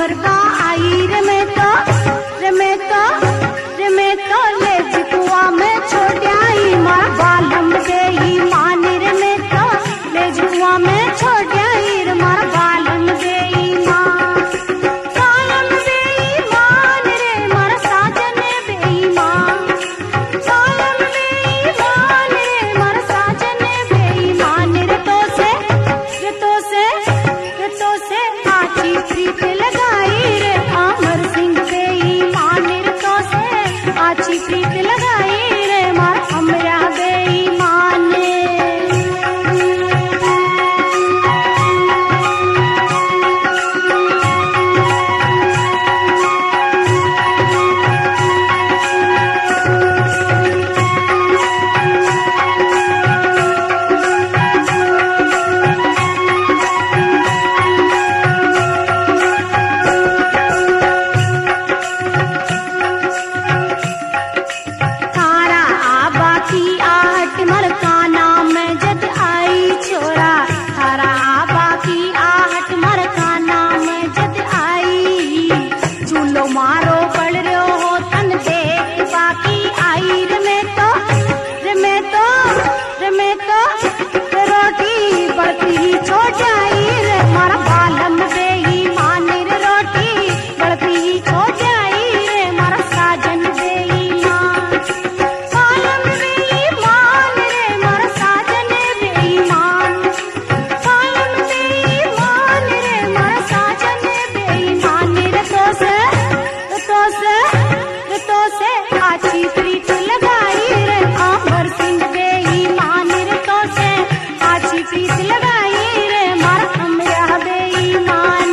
मरदा आई रे मैं तो ले जुआ में छोड़ आई मार बालम गई मान रे मैं तो ले जुआ में छोड़ आई रे मार बालम गई मान बालम बेईमान रे मार साजन बेईमान बालम बेईमान रे मार साजन बेईमान रे तो से आची प्रीत लगाई रे अमर सिंह बेईमान रे तो से आची प्रीत लगाई रे मार हमरा बेईमान तारा आबा की आहट मरकाना में जद आई छोरा तारा आबा की आहट मरकाना में जद आई चूलो मारो पड़ रहो हो तन देख बाकी आई रे मैं तो रोटी बढ़ती ही छोड़ जाई रे मारा बालम बेईमान रे रोटी बढ़ती ही छोड़ जाई रे मारा साजन बेईमान बालम बेईमान रे मारा साजन बेईमान बालम बेईमान रे मारा साजन बेईमान रे तो से आची प्रीत लगाई रे अमर सिंह बेईमान रे तो से आची प्रीत लगाई रे मारा हमरा बेईमान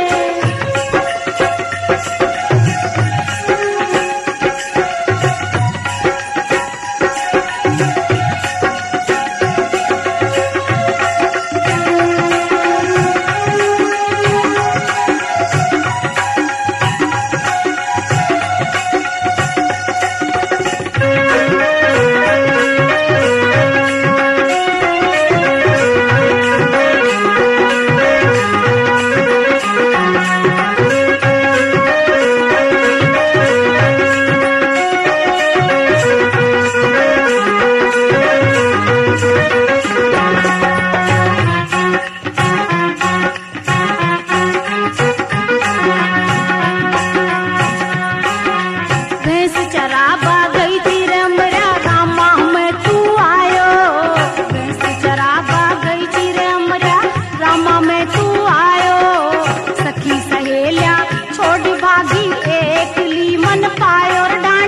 भैंस चराबा गई थी रमरा रामा में तू आयो भैंस चराबा गई थी रमरा रामा में तू आयो सखी सहेलिया छोड़ भागी एक ली मन पायो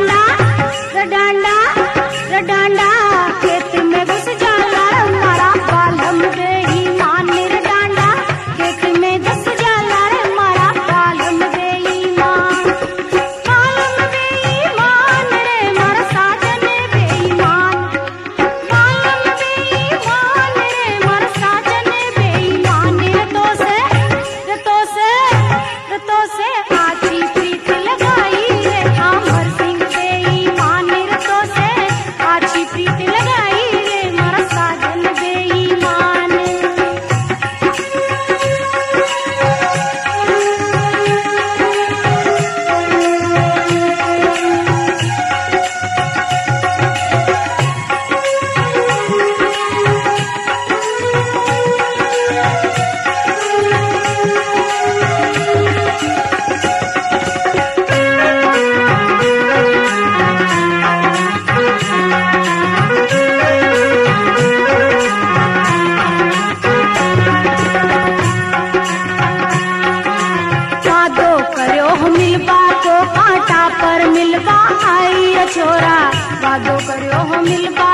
डांडा खेत में घुस जाला मारा बालम बेईमान रे डांडा खेत में घुस जाला रे मारा बालम बेईमान बालम बेईमान रे मारा साजन बेईमान बालम बेईमान रे मारा साजन बेईमान तो से आची प्रीत लगाई रे अमर सिंह बेईमान रे तो से आची प्रीत लगाई रे मारा साजन बेईमान वादो करो मिलबा को कांटा पर मिलबा आई छोरा वादो करो मिलबा